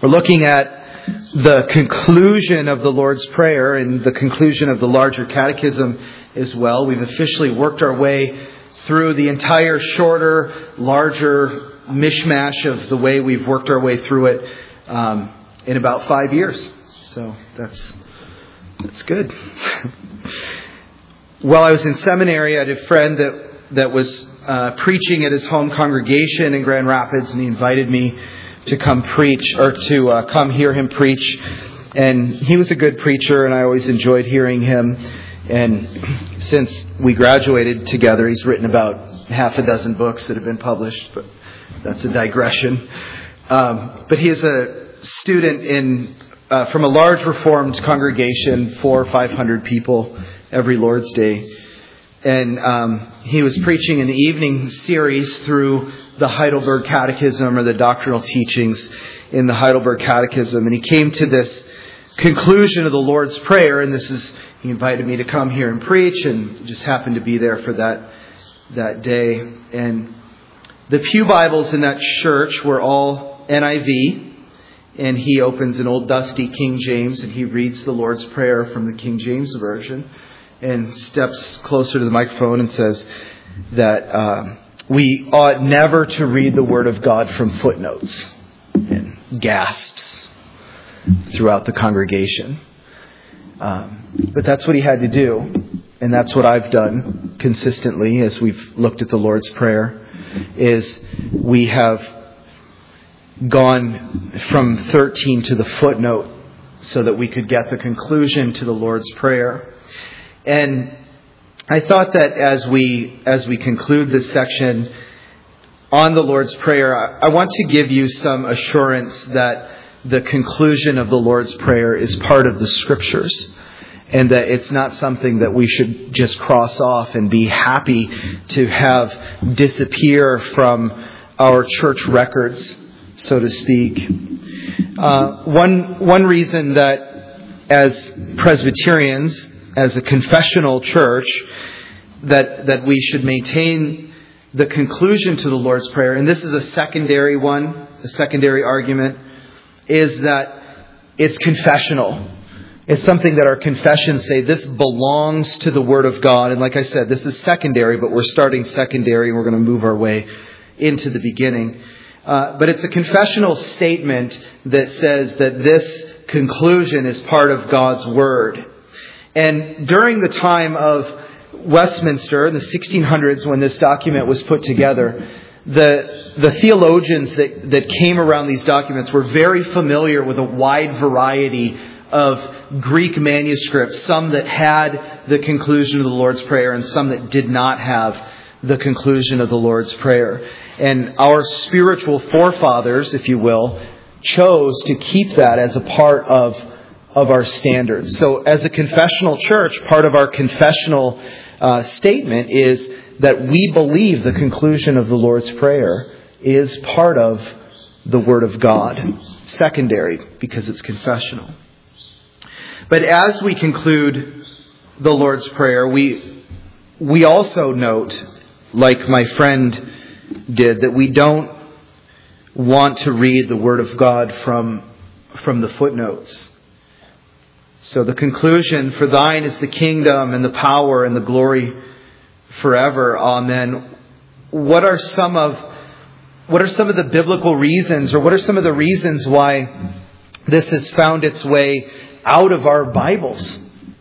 We're looking at the conclusion of the Lord's Prayer and the conclusion of the larger catechism as well. We've officially worked our way through the entire shorter, larger mishmash of the way we've worked our way through it in about 5 years. So that's good. While I was in seminary, I had a friend that was preaching at his home congregation in Grand Rapids, and he invited me to come preach, or to come hear him preach. And he was a good preacher, and I always enjoyed hearing him. And since we graduated together, he's written about half a dozen books that have been published, but that's a digression. But he is a student from a large Reformed congregation, 400 or 500 people every Lord's Day. And he was preaching an evening series through the Heidelberg Catechism, or the doctrinal teachings in the Heidelberg Catechism. And he came to this conclusion of the Lord's Prayer, and he invited me to come here and preach, and just happened to be there for that day. And the pew Bibles in that church were all NIV, and he opens an old dusty King James, and he reads the Lord's Prayer from the King James Version, and steps closer to the microphone and says that we ought never to read the Word of God from footnotes, and gasps throughout the congregation. But that's what he had to do, and that's what I've done consistently as we've looked at the Lord's Prayer, is we have gone from 13 to the footnote so that we could get the conclusion to the Lord's Prayer. And I thought that as we conclude this section on the Lord's Prayer, I want to give you some assurance that the conclusion of the Lord's Prayer is part of the Scriptures, and that it's not something that we should just cross off and be happy to have disappear from our church records, so to speak. One reason that as Presbyterians, as a confessional church, that we should maintain the conclusion to the Lord's Prayer, and this is a secondary argument, is that it's confessional. It's something that our confessions say, this belongs to the Word of God. And like I said, this is secondary, but we're starting secondary, and we're going to move our way into the beginning. But it's a confessional statement that says that this conclusion is part of God's Word. And during the time of Westminster, in the 1600s, when this document was put together, the theologians that came around these documents were very familiar with a wide variety of Greek manuscripts, some that had the conclusion of the Lord's Prayer and some that did not have the conclusion of the Lord's Prayer. And our spiritual forefathers, if you will, chose to keep that as a part of our standards. So as a confessional church, part of our confessional statement is that we believe the conclusion of the Lord's Prayer is part of the Word of God. Secondary, because it's confessional. But as we conclude the Lord's Prayer, we also note, like my friend did, that we don't want to read the Word of God from the footnotes. So the conclusion, for thine is the kingdom and the power and the glory forever. Amen. What are some of the biblical reasons, or what are some of the reasons why this has found its way out of our Bibles?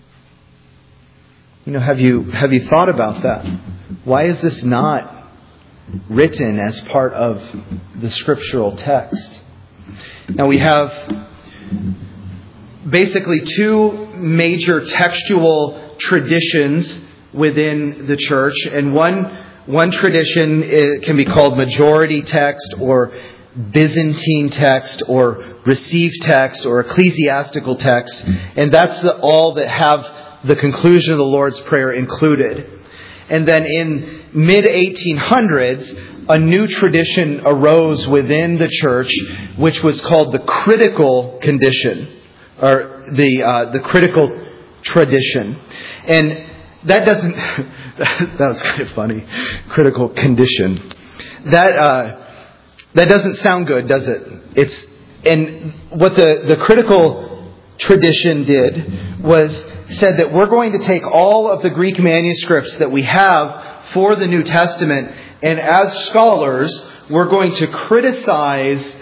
Have you thought about that? Why is this not written as part of the scriptural text? Now we have basically two major textual traditions within the church, and one tradition can be called majority text, or Byzantine text, or received text, or ecclesiastical text, and that's all that have the conclusion of the Lord's Prayer included. And then in mid-1800s, a new tradition arose within the church, which was called the critical condition, or the critical tradition. And that doesn't, that was kind of funny, critical condition. That doesn't sound good, does it? And what the critical tradition did was said that we're going to take all of the Greek manuscripts that we have for the New Testament, and as scholars, we're going to criticize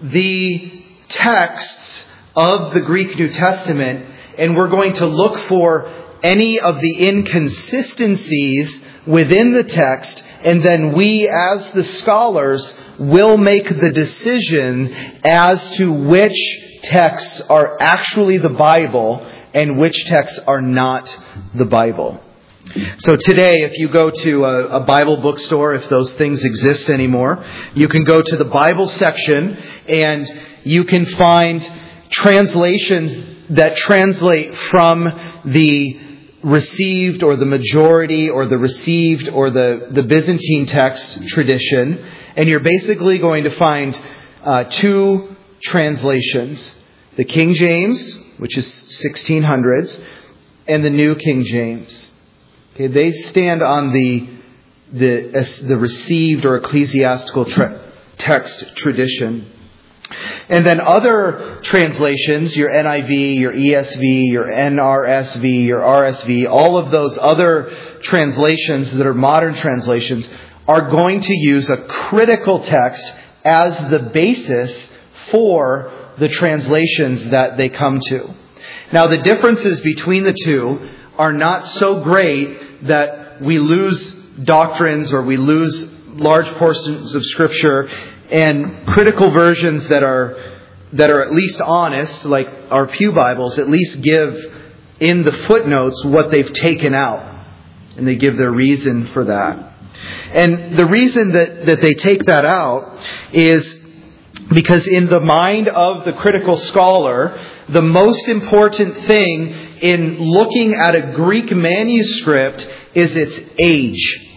the texts of the Greek New Testament, and we're going to look for any of the inconsistencies within the text, and then we, as the scholars, will make the decision as to which texts are actually the Bible and which texts are not the Bible. So today, if you go to a Bible bookstore, if those things exist anymore, you can go to the Bible section and you can find translations that translate from the received or the majority or the received or the Byzantine text tradition. And you're basically going to find two translations. The King James, which is 1600s, and the New King James. Okay, they stand on the received or ecclesiastical text tradition. And then other translations, your NIV, your ESV, your NRSV, your RSV, all of those other translations that are modern translations are going to use a critical text as the basis for the translations that they come to. Now, the differences between the two are not so great that we lose doctrines or we lose large portions of Scripture, and critical versions that are at least honest, like our Pew Bibles, at least give in the footnotes what they've taken out. And they give their reason for that. And the reason that they take that out is because in the mind of the critical scholar, the most important thing in looking at a Greek manuscript is its age.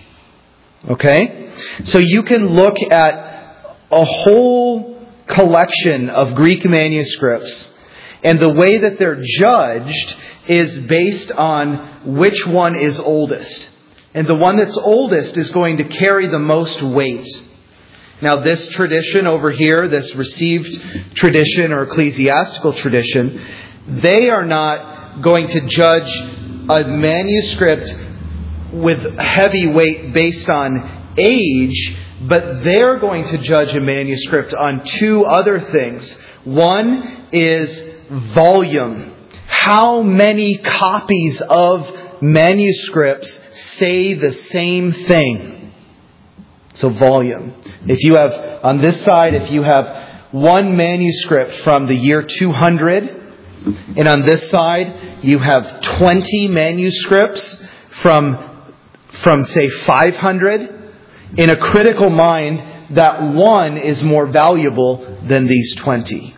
Okay? So you can look at a whole collection of Greek manuscripts, and the way that they're judged is based on which one is oldest. And the one that's oldest is going to carry the most weight. Now, this tradition over here, this received tradition or ecclesiastical tradition, they are not going to judge a manuscript with heavy weight based on age, but they're going to judge a manuscript on two other things. One is volume. How many copies of manuscripts say the same thing? So volume. If you have, on this side, if you have one manuscript from the year 200, and on this side, you have 20 manuscripts from say 500, in a critical mind, that one is more valuable than these 20.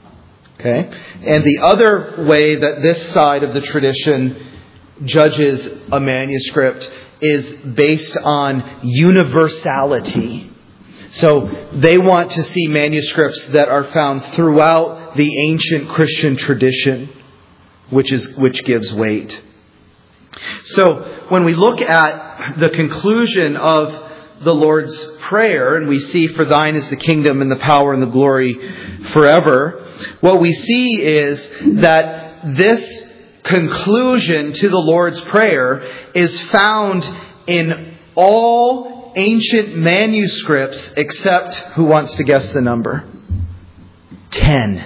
Okay? And the other way that this side of the tradition judges a manuscript is based on universality. So they want to see manuscripts that are found throughout the ancient Christian tradition, which gives weight. So when we look at the conclusion of the Lord's Prayer, and we see, "For thine is the kingdom and the power and the glory forever," what we see is that this conclusion to the Lord's Prayer is found in all ancient manuscripts except, who wants to guess the number? 10.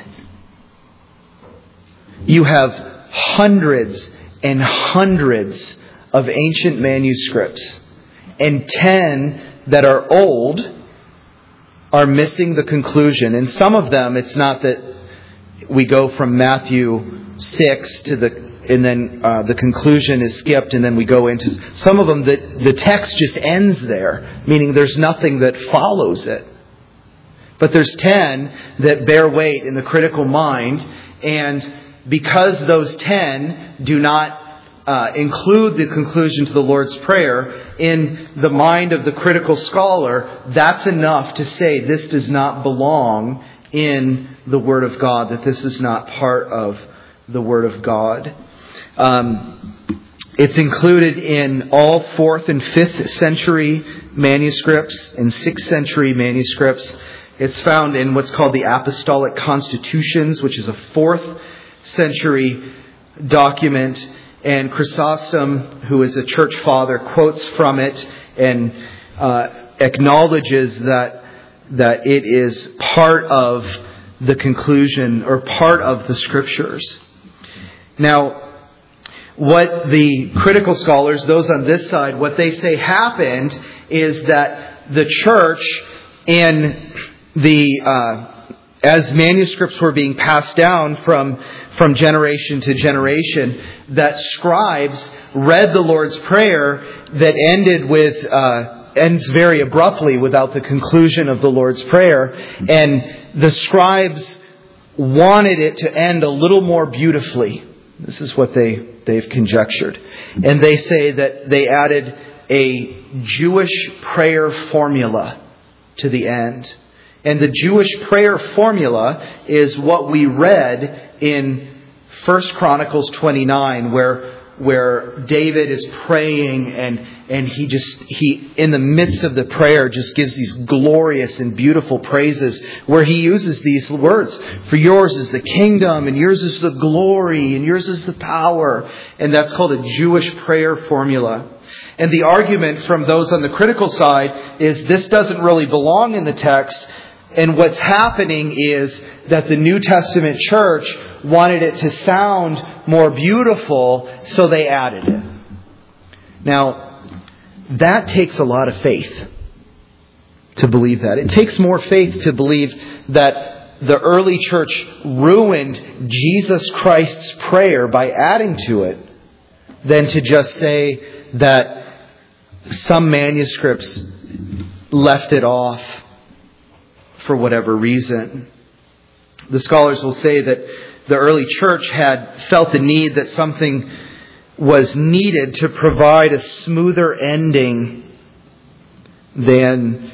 You have hundreds and hundreds of ancient manuscripts, and 10 that are old are missing the conclusion. And some of them, it's not that we go from Matthew 6 to and then the conclusion is skipped, and then we go into some of them that the text just ends there, meaning there's nothing that follows it. But there's 10 that bear weight in the critical mind, and because those 10 do not include the conclusion to the Lord's Prayer, in the mind of the critical scholar, that's enough to say this does not belong in the Word of God, that this is not part of the Word of God. It's included in all 4th and 5th century manuscripts and 6th century manuscripts. It's found in what's called the Apostolic Constitutions, which is a 4th century document. And Chrysostom, who is a church father, quotes from it and acknowledges that it is part of the conclusion or part of the Scriptures. Now, what the critical scholars, those on this side, what they say happened is that the church as manuscripts were being passed down from generation to generation, that scribes read the Lord's Prayer that ends very abruptly without the conclusion of the Lord's Prayer. And the scribes wanted it to end a little more beautifully. This is what they've conjectured. And they say that they added a Jewish prayer formula to the end. And the Jewish prayer formula is what we read in 1 Chronicles 29, where David is praying and he in the midst of the prayer just gives these glorious and beautiful praises, where he uses these words: for yours is the kingdom, and yours is the glory, and yours is the power. And that's called a Jewish prayer formula. And the argument from those on the critical side is this doesn't really belong in the text. And what's happening is that the New Testament church wanted it to sound more beautiful, so they added it. Now, that takes a lot of faith to believe that. It takes more faith to believe that the early church ruined Jesus Christ's prayer by adding to it than to just say that some manuscripts left it off for whatever reason. The scholars will say that the early church had felt the need that something was needed to provide a smoother ending than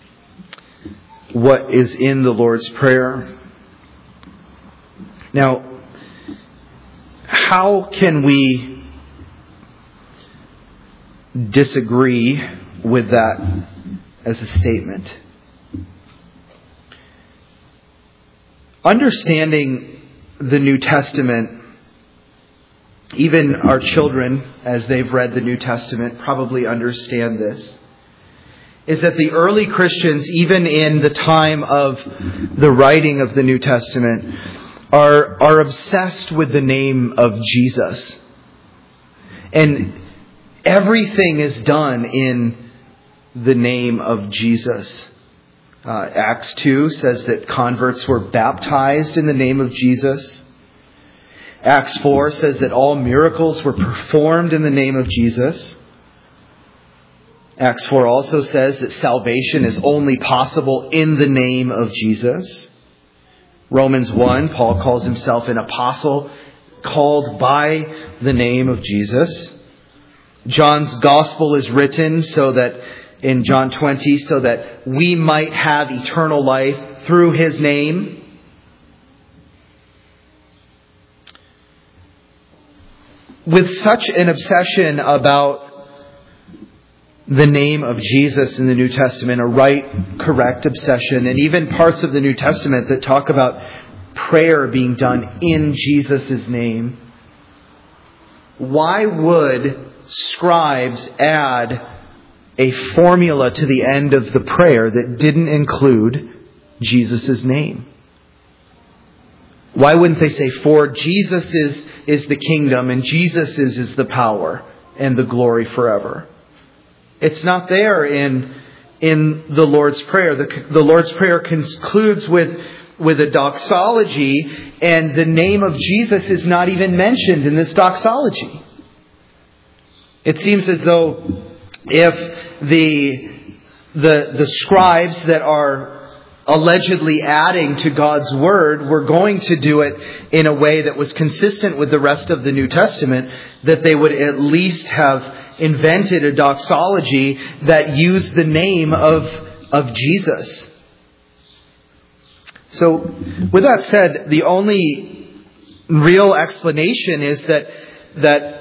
what is in the Lord's Prayer. Now, how can we disagree with that as a statement? Understanding the New Testament, even our children, as they've read the New Testament, probably understand this, is that the early Christians, even in the time of the writing of the New Testament, are obsessed with the name of Jesus. And everything is done in the name of Jesus. Acts 2 says that converts were baptized in the name of Jesus. Acts 4 says that all miracles were performed in the name of Jesus. Acts 4 also says that salvation is only possible in the name of Jesus. Romans 1, Paul calls himself an apostle called by the name of Jesus. John's gospel is written in John 20, so that we might have eternal life through his name. With such an obsession about the name of Jesus in the New Testament, a right, correct obsession, and even parts of the New Testament that talk about prayer being done in Jesus' name, why would scribes add a formula to the end of the prayer that didn't include Jesus' name? Why wouldn't they say, for Jesus is the kingdom, and Jesus is the power and the glory forever? It's not there in the Lord's Prayer. The Lord's Prayer concludes with a doxology, and the name of Jesus is not even mentioned in this doxology. It seems as though if the scribes that are allegedly adding to God's Word were going to do it in a way that was consistent with the rest of the New Testament, that they would at least have invented a doxology that used the name of Jesus. So, with that said, the only real explanation is that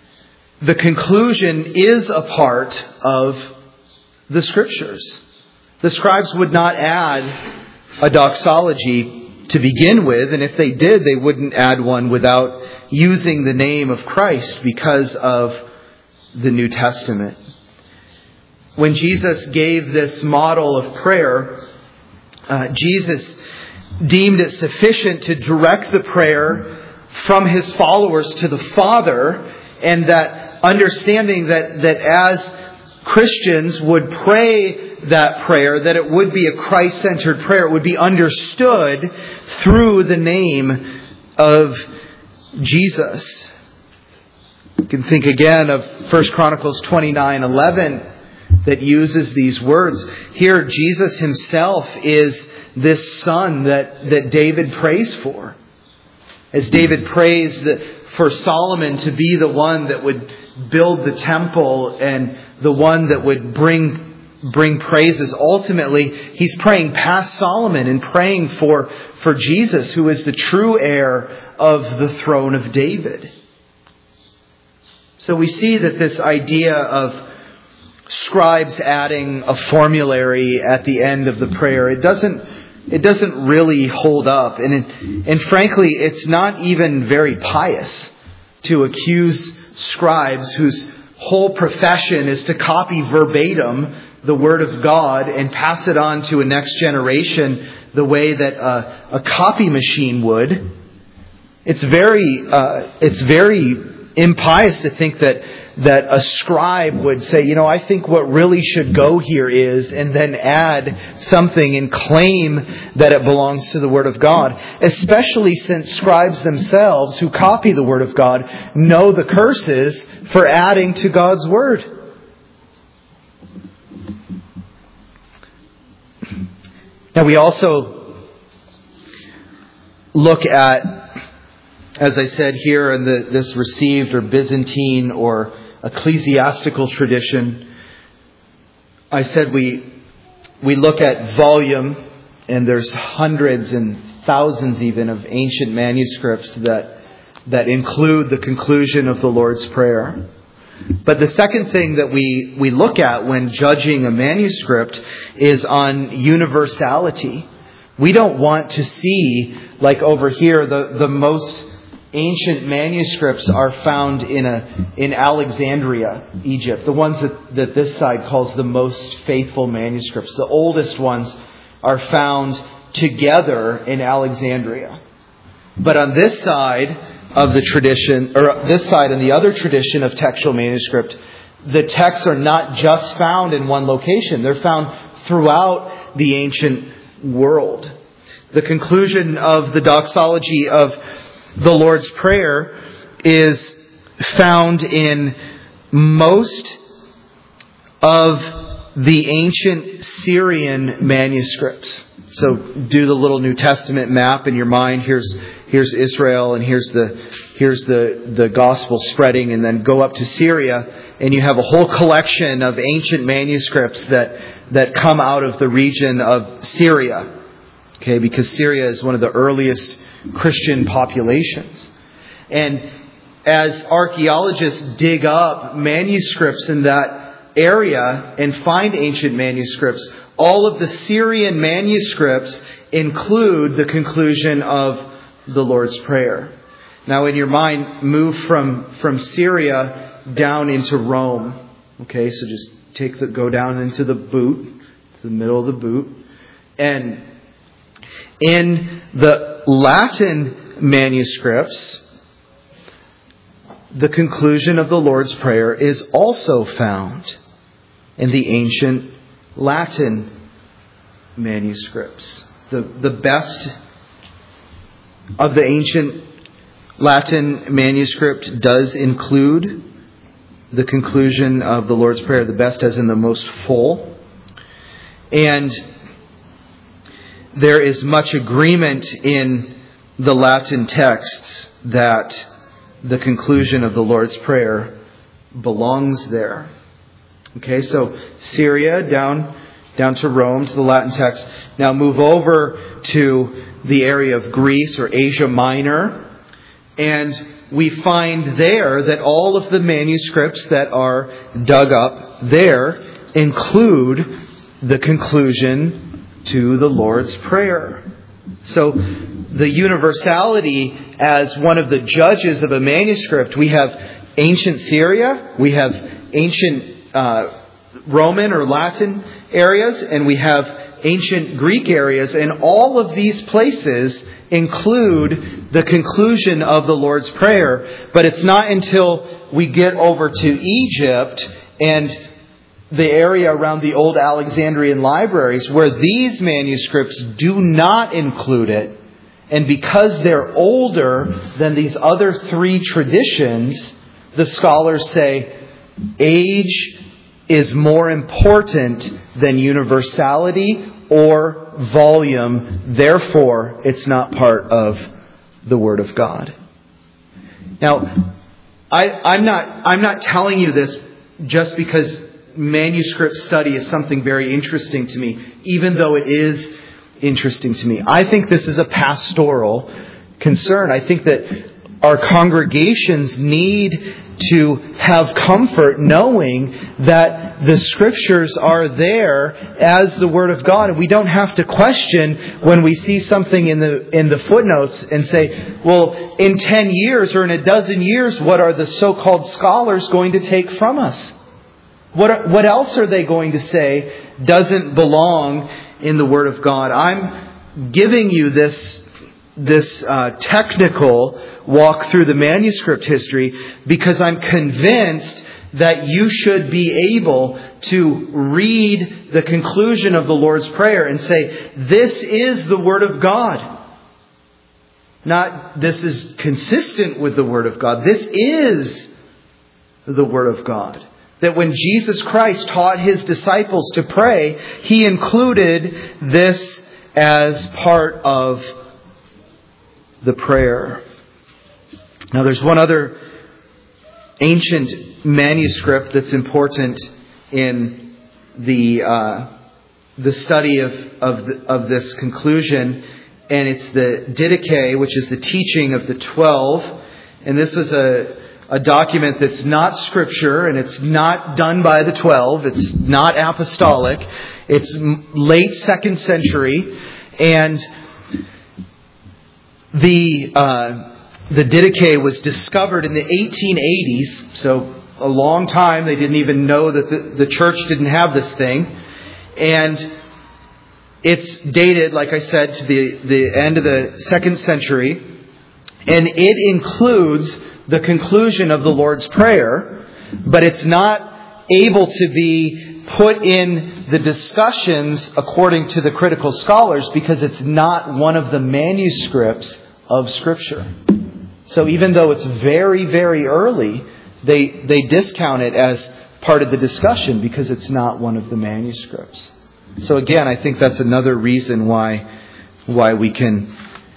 the conclusion is a part of the Scriptures. The scribes would not add a doxology to begin with, and if they did, they wouldn't add one without using the name of Christ because of the New Testament. When Jesus gave this model of prayer, Jesus deemed it sufficient to direct the prayer from his followers to the Father, and that understanding that as Christians would pray that prayer, that it would be a Christ-centered prayer. It would be understood through the name of Jesus. You can think again of 1 Chronicles 29:11 that uses these words. Here, Jesus himself is this son that David prays for. As David prays for Solomon to be the one that would build the temple and the one that would bring praises. Ultimately, he's praying past Solomon and praying for Jesus, who is the true heir of the throne of David. So we see that this idea of scribes adding a formulary at the end of the prayer, it doesn't really hold up. And frankly, it's not even very pious to accuse scribes whose whole profession is to copy verbatim the Word of God and pass it on to a next generation the way that a copy machine would. It's very impious to think that a scribe would say, I think what really should go here is, and then add something and claim that it belongs to the Word of God. Especially since scribes themselves, who copy the Word of God, know the curses for adding to God's Word. Now we also look at, as I said here, in this received or Byzantine or ecclesiastical tradition. I said we look at volume, and there's hundreds and thousands even of ancient manuscripts that include the conclusion of the Lord's Prayer. But the second thing that we look at when judging a manuscript is on universality. We don't want to see, like over here, the most ancient manuscripts are found in Alexandria, Egypt. The ones that this side calls the most faithful manuscripts. The oldest ones are found together in Alexandria. But on this side of the tradition, or this side and the other tradition of textual manuscript, the texts are not just found in one location. They're found throughout the ancient world. The conclusion of the doxology of the Lord's Prayer is found in most of the ancient Syrian manuscripts. So do the little New Testament map in your mind. Here's Israel, and here's the gospel spreading, and then go up to Syria, and you have a whole collection of ancient manuscripts that come out of the region of Syria. Okay, because Syria is one of the earliest Christian populations. And as archaeologists dig up manuscripts in that area and find ancient manuscripts, all of the Syrian manuscripts include the conclusion of the Lord's Prayer. Now in your mind, move from Syria down into Rome. Okay, so just go down into the boot, the middle of the boot. And in the Latin manuscripts, the conclusion of the Lord's Prayer is also found in the ancient Latin manuscripts. The best of the ancient Latin manuscript does include the conclusion of the Lord's Prayer, the best as in the most full. And there is much agreement in the Latin texts that the conclusion of the Lord's Prayer belongs there. Okay, so Syria down to Rome, to the Latin text. Now move over to the area of Greece or Asia Minor, and we find there that all of the manuscripts that are dug up there include the conclusion to the Lord's Prayer. So the universality as one of the judges of a manuscript, we have ancient Syria, we have ancient Roman or Latin areas, and we have ancient Greek areas, and all of these places include the conclusion of the Lord's Prayer. But it's not until we get over to Egypt and the area around the old Alexandrian libraries where these manuscripts do not include it. And because they're older than these other three traditions, the scholars say age is more important than universality or volume. Therefore, it's not part of the Word of God. Now, I'm not telling you this just because manuscript study is something very interesting to me, even though it is interesting to me. I think this is a pastoral concern. I think that our congregations need to have comfort knowing that the Scriptures are there as the Word of God, and we don't have to question when we see something in the footnotes and say, well, in 10 years or in a dozen years, what are the so-called scholars going to take from us? What else are they going to say doesn't belong in the Word of God? I'm giving you this technical walk through the manuscript history because I'm convinced that you should be able to read the conclusion of the Lord's Prayer and say, this is the Word of God. Not, this is consistent with the Word of God. This is the Word of God. That when Jesus Christ taught His disciples to pray, He included this as part of the prayer. Now there's one other ancient manuscript that's important in the study of this conclusion, and it's the Didache, which is the teaching of the 12. And this is a document that's not Scripture, and it's not done by the 12. It's not apostolic. It's late 2nd century, and the Didache was discovered in the 1880s, so a long time. They didn't even know that the church didn't have this thing. And it's dated, like I said, to the end of the 2nd century. And it includes the conclusion of the Lord's Prayer, but it's not able to be put in the discussions according to the critical scholars because it's not one of the manuscripts of Scripture. So even though it's very, very early, they discount it as part of the discussion because it's not one of the manuscripts. So again, I think that's another reason why we can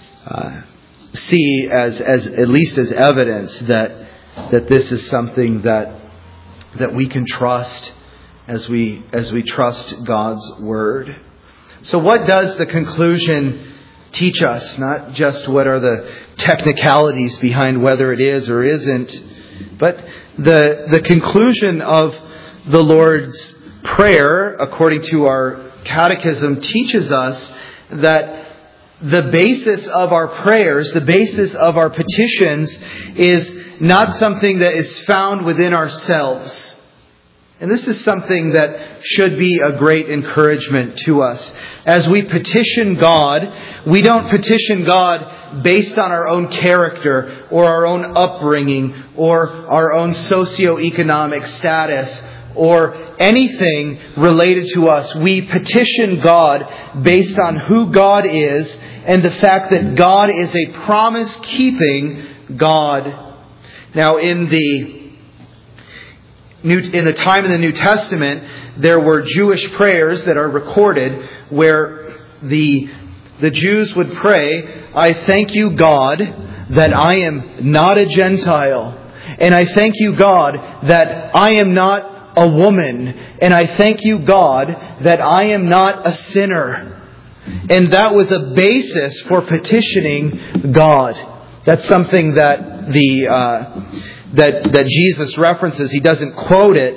see as at least as evidence that this is something that we can trust as we trust God's Word. So what does the conclusion teach us? Not just what are the technicalities behind whether it is or isn't, but the conclusion of the Lord's Prayer, according to our catechism, teaches us that the basis of our prayers, the basis of our petitions, is not something that is found within ourselves. And this is something that should be a great encouragement to us. As we petition God, we don't petition God based on our own character or our own upbringing or our own socioeconomic status or anything related to us. We petition God based on who God is and the fact that God is a promise-keeping God. Now, in the time in the New Testament, there were Jewish prayers that are recorded where the Jews would pray, I thank you, God, that I am not a Gentile. And I thank you, God, that I am not a woman. And I thank you, God, that I am not a sinner. And that was a basis for petitioning God. That's something that that Jesus references. He doesn't quote it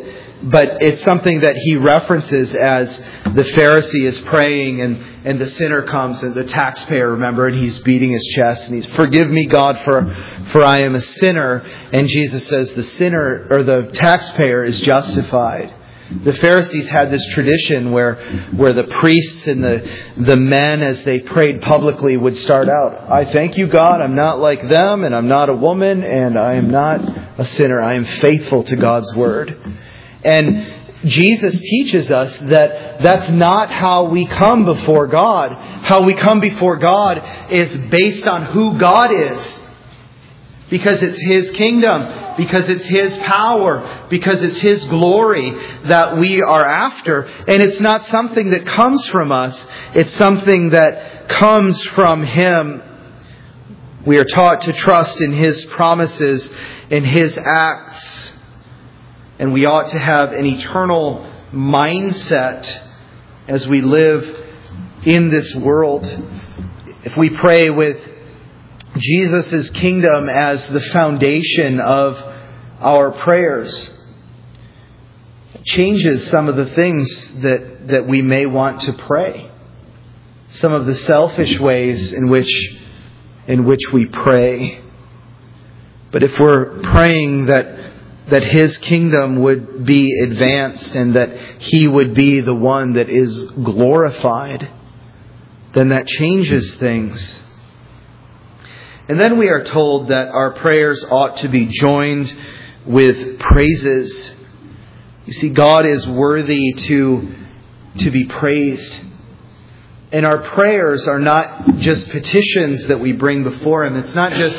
But it's something that he references as the Pharisee is praying and the sinner comes, and the taxpayer, remember, and he's beating his chest and he's, "Forgive me, God, for I am a sinner." And Jesus says the sinner, or the taxpayer, is justified. The Pharisees had this tradition where the priests and the men, as they prayed publicly, would start out, "I thank you, God, I'm not like them, and I'm not a woman, and I am not a sinner. I am faithful to God's word." And Jesus teaches us that that's not how we come before God. How we come before God is based on who God is. Because it's His kingdom, because it's His power, because it's His glory that we are after. And it's not something that comes from us. It's something that comes from Him. We are taught to trust in His promises, in His acts. And we ought to have an eternal mindset as we live in this world. If we pray with Jesus' kingdom as the foundation of our prayers, it changes some of the things that we may want to pray. Some of the selfish ways in which we pray. But if we're praying that His kingdom would be advanced and that He would be the one that is glorified, then that changes things. And then we are told that our prayers ought to be joined with praises. You see, God is worthy to be praised. And our prayers are not just petitions that we bring before Him. It's not just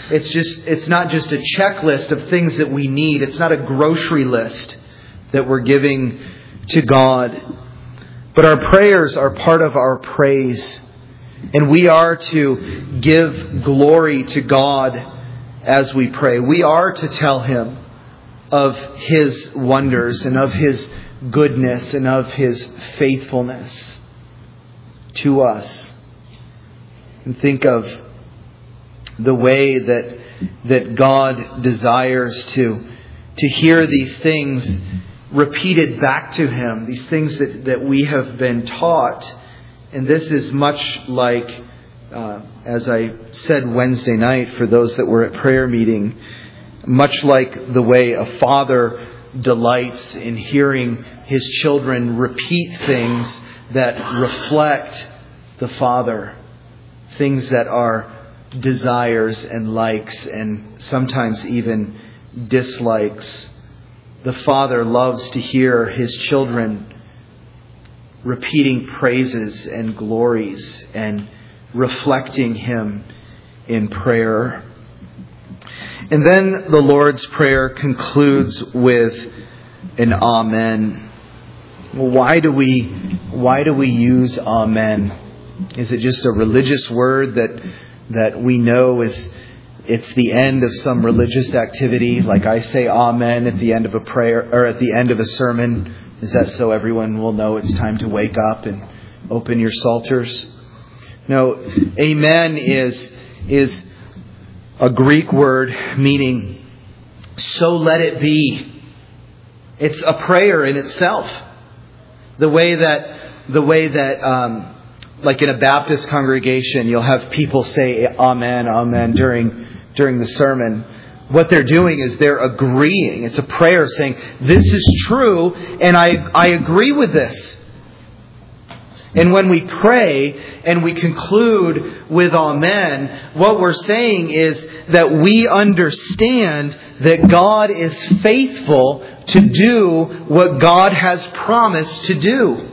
a checklist of things that we need. It's not a grocery list that we're giving to God. But our prayers are part of our praise. And we are to give glory to God as we pray. We are to tell Him of His wonders and of His goodness and of His faithfulness to us. And think of the way that God desires to hear these things repeated back to Him, these things that we have been taught. And this is much like, as I said Wednesday night for those that were at prayer meeting, much like the way a father delights in hearing his children repeat things that reflect the Father, things that are desires and likes and sometimes even dislikes. The Father loves to hear His children repeating praises and glories and reflecting Him in prayer. And then the Lord's Prayer concludes with an Amen. Well, why do we use Amen? Is it just a religious word that we know it's the end of some religious activity? Like I say Amen at the end of a prayer or at the end of a sermon. Is that so everyone will know it's time to wake up and open your psalters? No, Amen is a Greek word meaning "so let it be." It's a prayer in itself. The way that like in a Baptist congregation, you'll have people say Amen, Amen during the sermon. What they're doing is they're agreeing. It's a prayer saying, this is true, and I agree with this. And when we pray and we conclude with Amen, what we're saying is that we understand that God is faithful to do what God has promised to do.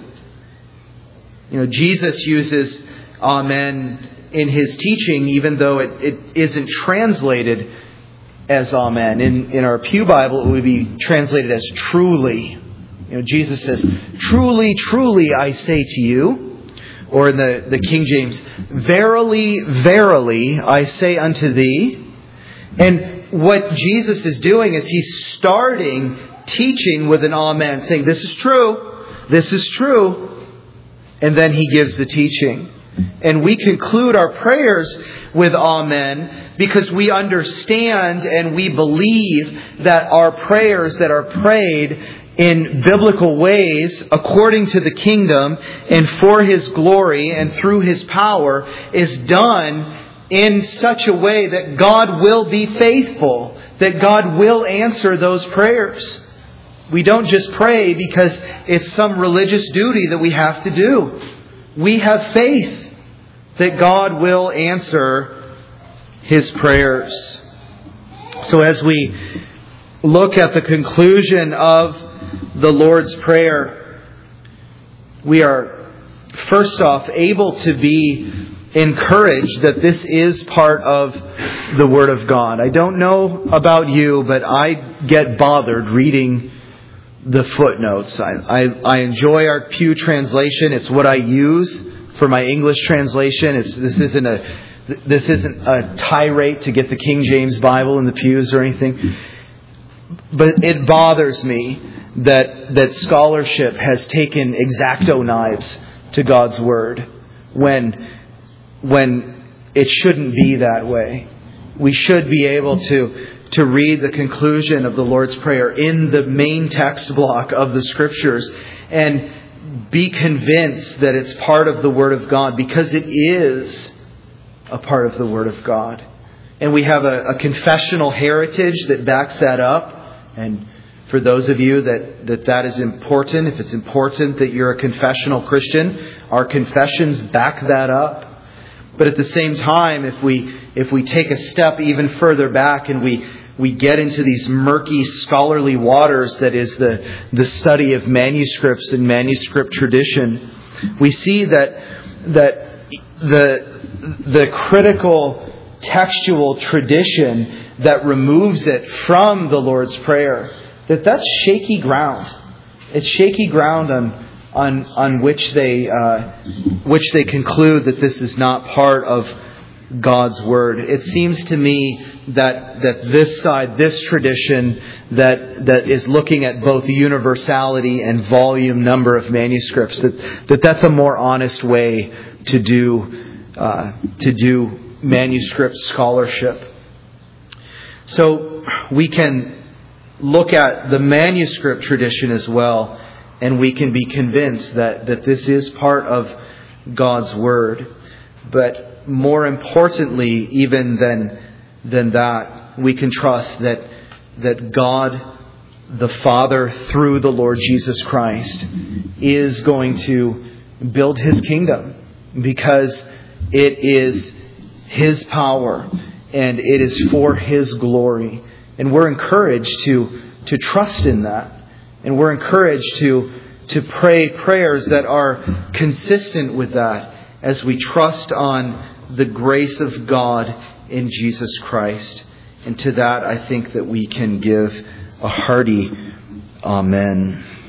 You know, Jesus uses Amen in His teaching, even though it isn't translated as Amen. In our Pew Bible, it would be translated as truly. You know, Jesus says, "Truly, truly, I say to you," or in the King James, "Verily, verily, I say unto thee." And what Jesus is doing is He's starting teaching with an Amen, saying, this is true, this is true. And then He gives the teaching. And we conclude our prayers with Amen because we understand and we believe that our prayers that are prayed in biblical ways, according to the kingdom, and for His glory and through His power, is done in such a way that God will be faithful, that God will answer those prayers. We don't just pray because it's some religious duty that we have to do. We have faith that God will answer His prayers. So as we look at the conclusion of the Lord's Prayer, we are first off able to be encouraged that this is part of the Word of God. I don't know about you, but I get bothered reading the footnotes. I enjoy our Pew translation. It's what I use for my English translation. This isn't a tirade to get the King James Bible in the pews or anything. But it bothers me that scholarship has taken X-Acto knives to God's Word when it shouldn't be that way. We should be able to read the conclusion of the Lord's Prayer in the main text block of the Scriptures and be convinced that it's part of the Word of God, because it is a part of the Word of God. And we have a confessional heritage that backs that up. And for those of you that is important, if it's important that you're a confessional Christian, our confessions back that up. But at the same time, if we take a step even further back and we get into these murky scholarly waters that is the study of manuscripts and manuscript tradition, we see that the critical textual tradition that removes it from the Lord's Prayer, that's shaky ground. It's shaky ground on which they conclude that this is not part of God's Word. It seems to me that this side, this tradition that is looking at both universality and volume number of manuscripts, that's a more honest way to do manuscript scholarship. So we can look at the manuscript tradition as well, and we can be convinced that this is part of God's Word. But more importantly, even than that, we can trust that God the Father, through the Lord Jesus Christ, is going to build His kingdom, because it is His power and it is for His glory. And we're encouraged to trust in that. And we're encouraged to pray prayers that are consistent with that as we trust on the grace of God in Jesus Christ. And to that, I think that we can give a hearty amen.